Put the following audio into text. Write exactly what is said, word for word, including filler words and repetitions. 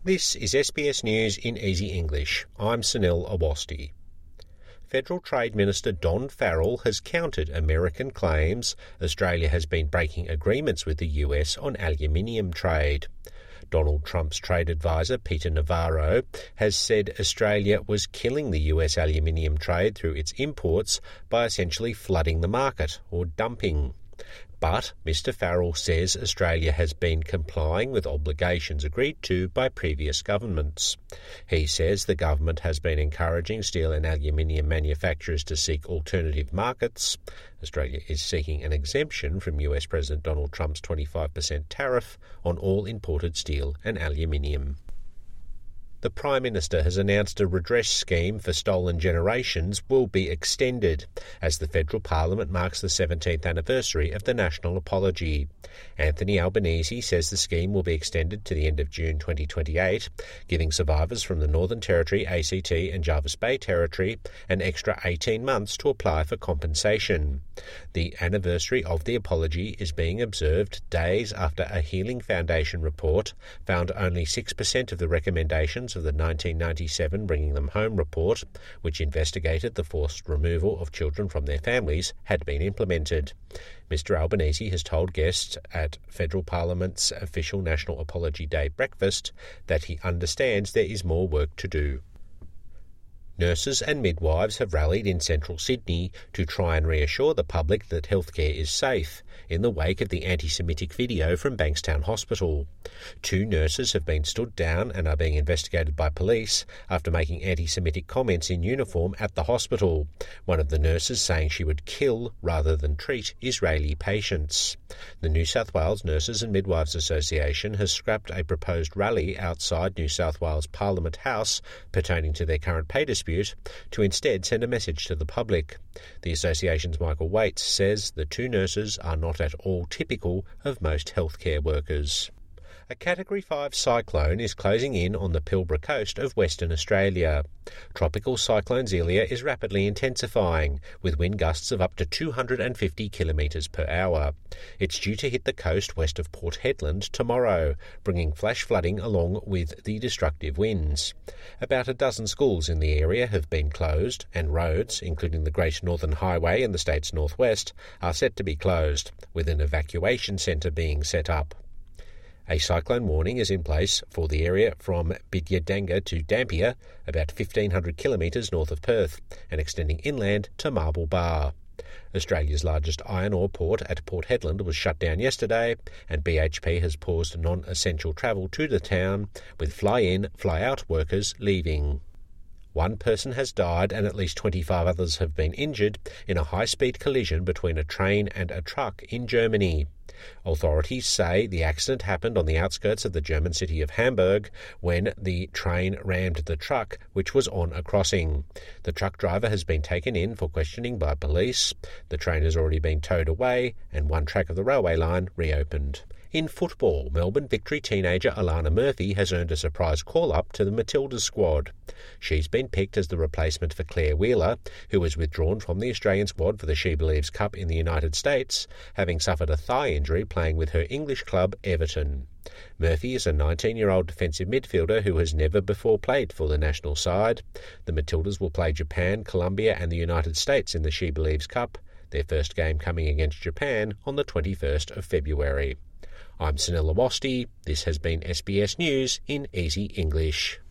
This is S B S News in Easy English. I'm Sunil Awasthi. Federal Trade Minister Don Farrell has countered American claims Australia has been breaking agreements with the U S on aluminium trade. Donald Trump's trade advisor, Peter Navarro, has said Australia was killing the U S aluminium trade through its imports by essentially flooding the market, or dumping. But Mister Farrell says Australia has been complying with obligations agreed to by previous governments. He says the government has been encouraging steel and aluminium manufacturers to seek alternative markets. Australia is seeking an exemption from U S President Donald Trump's twenty-five percent tariff on all imported steel and aluminium. The Prime Minister has announced a redress scheme for stolen generations will be extended as the federal parliament marks the seventeenth anniversary of the national apology. Anthony Albanese says the scheme will be extended to the end of June twenty twenty-eight, giving survivors from the Northern Territory, A C T and Jervis Bay Territory an extra eighteen months to apply for compensation. The anniversary of the apology is being observed days after a Healing Foundation report found only six percent of the recommendations of the nineteen ninety-seven Bringing Them Home report, which investigated the forced removal of children from their families, had been implemented. Mister Albanese has told guests at Federal Parliament's official National Apology Day breakfast that he understands there is more work to do. Nurses and midwives have rallied in central Sydney to try and reassure the public that healthcare is safe in the wake of the anti-Semitic video from Bankstown Hospital. Two nurses have been stood down and are being investigated by police after making anti-Semitic comments in uniform at the hospital, one of the nurses saying she would kill rather than treat Israeli patients. The New South Wales Nurses and Midwives Association has scrapped a proposed rally outside New South Wales Parliament House pertaining to their current pay dispute to instead send a message to the public. The association's Michael Waits says the two nurses are not at all typical of most healthcare workers. A Category five cyclone is closing in on the Pilbara coast of Western Australia. Tropical Cyclone Zelia is rapidly intensifying, with wind gusts of up to two hundred fifty kilometres per hour. It's due to hit the coast west of Port Hedland tomorrow, bringing flash flooding along with the destructive winds. About a dozen schools in the area have been closed, and roads, including the Great Northern Highway in the state's northwest, are set to be closed, with an evacuation centre being set up. A cyclone warning is in place for the area from Bidyadanga to Dampier, about fifteen hundred kilometres north of Perth, and extending inland to Marble Bar. Australia's largest iron ore port at Port Hedland was shut down yesterday, and B H P has paused non-essential travel to the town, with fly-in, fly-out workers leaving. One person has died and at least twenty-five others have been injured in a high-speed collision between a train and a truck in Germany. Authorities say the accident happened on the outskirts of the German city of Hamburg when the train rammed the truck, which was on a crossing. The truck driver has been taken in for questioning by police. The train has already been towed away and one track of the railway line reopened. In football, Melbourne Victory teenager Alana Murphy has earned a surprise call-up to the Matildas squad. She's been picked as the replacement for Claire Wheeler, who was withdrawn from the Australian squad for the She Believes Cup in the United States, having suffered a thigh injury playing with her English club Everton. Murphy is a nineteen-year-old defensive midfielder who has never before played for the national side. The Matildas will play Japan, Colombia and the United States in the She Believes Cup, their first game coming against Japan on the twenty-first of February. I'm Sunil Awasthi. This has been S B S News in Easy English.